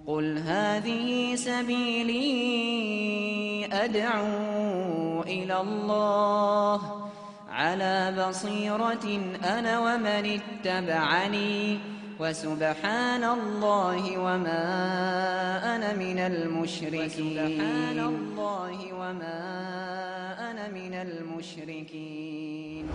قل هذه سبيلي أدعو إلى الله على بصيرة أنا ومن اتبعني وسبحان الله وما أنا من المشركين.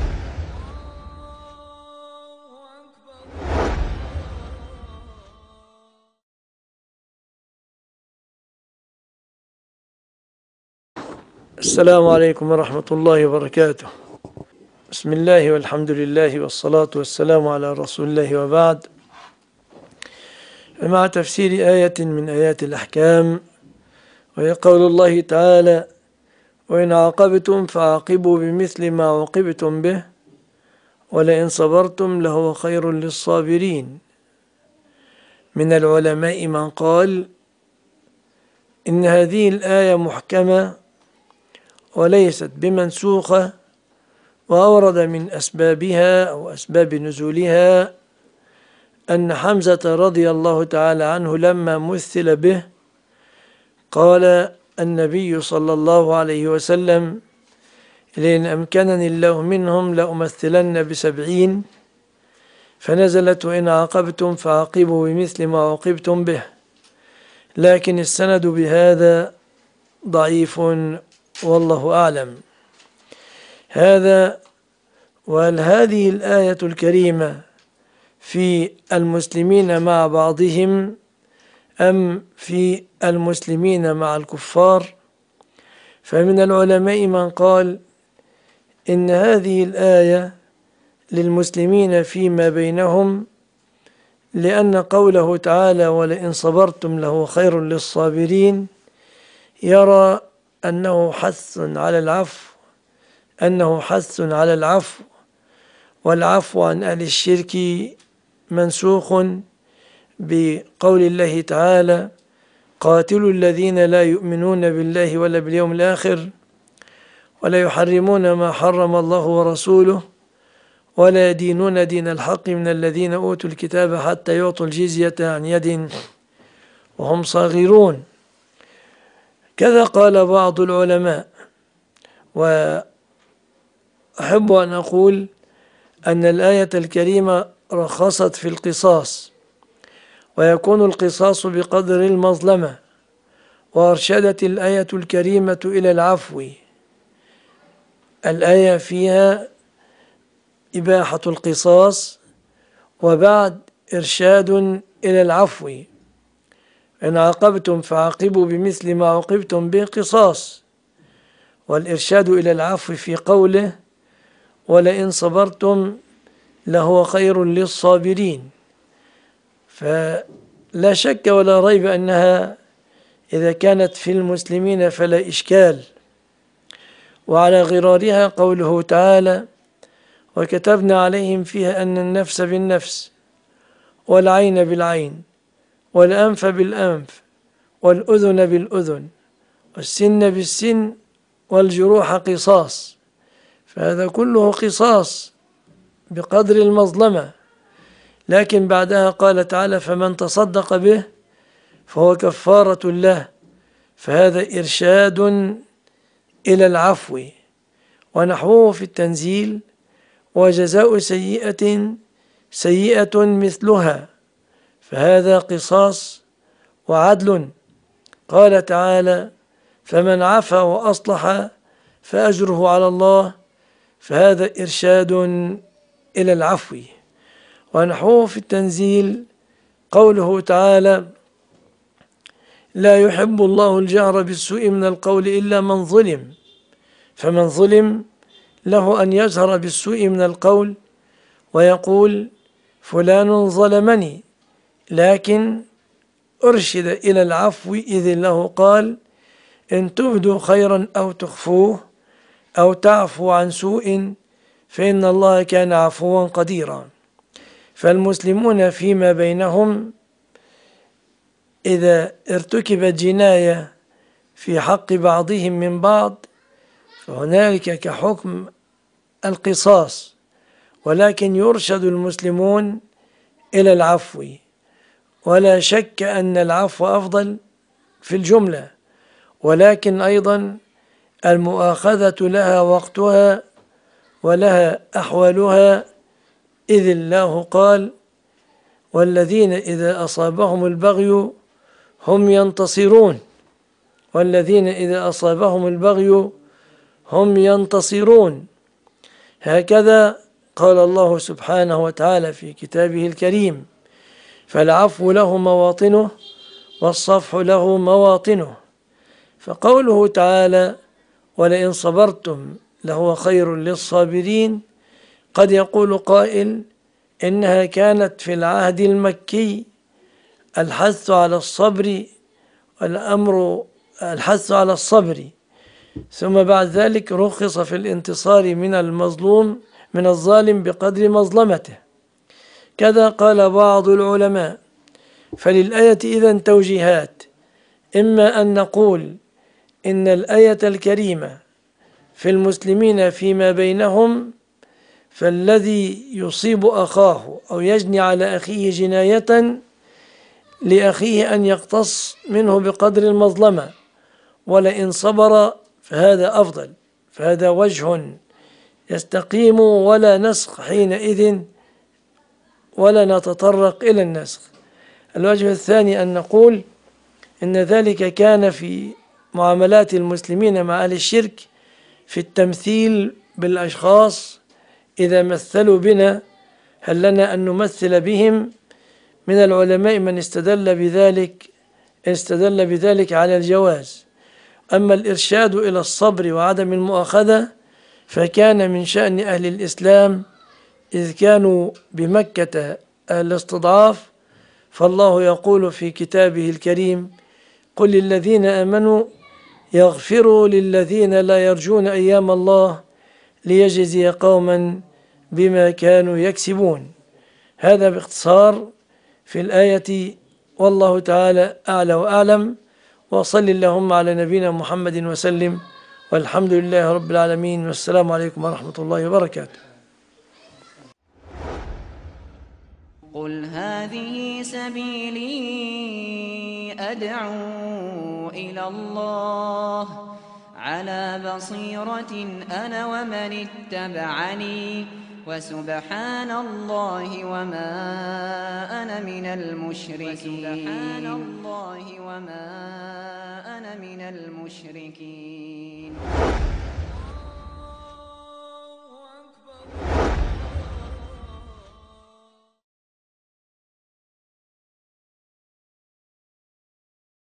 السلام عليكم ورحمة الله وبركاته. بسم الله والحمد لله والصلاة والسلام على رسول الله وبعد. مع تفسير آية من آيات الأحكام، وهي قول الله تعالى: وإن عاقبتم فعاقبوا بمثل ما عوقبتم به ولئن صبرتم لهو خير للصابرين. من العلماء من قال إن هذه الآية محكمة وليست بمنسوخة، وأورد من أسبابها أو أسباب نزولها أن حمزة رضي الله تعالى عنه لما مثل به قال النبي صلى الله عليه وسلم: لئن أمكنني الله منهم لأمثلن ب70. فنزلت: وإن عاقبتم فعاقبوا بمثل ما عوقبتم به. لكن السند بهذا ضعيف والله أعلم. وهل هذه الآية الكريمة في المسلمين مع بعضهم أم في المسلمين مع الكفار؟ فمن العلماء من قال إن هذه الآية للمسلمين فيما بينهم، لأن قوله تعالى: ولئن صبرتم لهو خير للصابرين، يرى أنه حث على العفو، والعفو عن أهل الشرك منسوخ بقول الله تعالى: قاتلوا الذين لا يؤمنون بالله ولا باليوم الآخر ولا يحرمون ما حرم الله ورسوله ولا يدينون دين الحق من الذين أوتوا الكتاب حتى يعطوا الجزية عن يد وهم صاغرون. كذا قال بعض العلماء. وأحب أن أقول أن الآية الكريمة رخصت في القصاص، ويكون القصاص بقدر المظلمة، وأرشدت الآية الكريمة إلى العفو. الآية فيها إباحة القصاص، وبعد إرشاد إلى العفو. إن عاقبتم فعاقبوا بمثل ما عوقبتم به قصاص، والإرشاد إلى العفو في قوله: ولئن صبرتم لهو خير للصابرين. فلا شك ولا ريب أنها إذا كانت في المسلمين فلا إشكال. وعلى غرارها قوله تعالى: وكتبنا عليهم فيها أن النفس بالنفس والعين بالعين والأنف بالأنف والأذن بالأذن والسن بالسن والجروح قصاص. فهذا كله قصاص بقدر المظلمة. لكن بعدها قال تعالى: فمن تصدق به فهو كفارة له. فهذا إرشاد إلى العفو. ونحوه في التنزيل: وجزاء سيئة سيئة مثلها. فهذا قصاص وعدل. قال تعالى: فمن عفا وأصلح فأجره على الله. فهذا إرشاد إلى العفو. ونحوه في التنزيل قوله تعالى: لا يحب الله الجهر بالسوء من القول إلا من ظلم. فمن ظلم له أن يجهر بالسوء من القول ويقول: فلان ظلمني، لكن أرشد إلى العفو، إذ له قال: إن تبدوا خيرا أو تخفوه أو تعفو عن سوء فإن الله كان عفوا قديرا. فالمسلمون فيما بينهم إذا ارتكبت جناية في حق بعضهم من بعض فهنالك كحكم القصاص، ولكن يرشد المسلمون إلى العفو. ولا شك أن العفو أفضل في الجملة، ولكن أيضا المؤاخذة لها وقتها ولها أحوالها، إذ الله قال: والذين إذا أصابهم البغي هم ينتصرون. والذين إذا أصابهم البغي هم ينتصرون. هكذا قال الله سبحانه وتعالى في كتابه الكريم: فالعفو له مواطنه والصفح له مواطنه. فقوله تعالى: ولئن صبرتم لهو خير للصابرين، قد يقول قائل إنها كانت في العهد المكي الحث على الصبر والأمر الحث على الصبر، ثم بعد ذلك رخص في الانتصار من الظالم بقدر مظلمته. كذا قال بعض العلماء. فللآية إذن توجيهات: إما أن نقول إن الآية الكريمة في المسلمين فيما بينهم، فالذي يصيب أخاه أو يجني على أخيه جناية لأخيه أن يقتص منه بقدر المظلمة، ولئن صبر فهذا أفضل، فهذا وجه يستقيم ولا نسخ حينئذ ولا نتطرق إلى النسخ. الوجه الثاني أن نقول إن ذلك كان في معاملات المسلمين مع أهل الشرك في التمثيل بالأشخاص إذا مثلوا بنا، هل لنا أن نمثل بهم؟ من العلماء من استدل بذلك على الجواز. أما الإرشاد إلى الصبر وعدم المؤاخذة فكان من شأن أهل الإسلام إذ كانوا بمكة أهل استضعاف، فالله يقول في كتابه الكريم: قل للذين آمنوا يغفروا للذين لا يرجون أيام الله ليجزي قوما بما كانوا يكسبون. هذا باختصار في الآية، والله تعالى أعلى وأعلم. وصل اللهم على نبينا محمد وسلم، والحمد لله رب العالمين، والسلام عليكم ورحمة الله وبركاته. قل هذه سبيلي أدعو إلى الله على بصيرة أنا ومن اتبعني، وسبحان الله وما أنا من المشركين.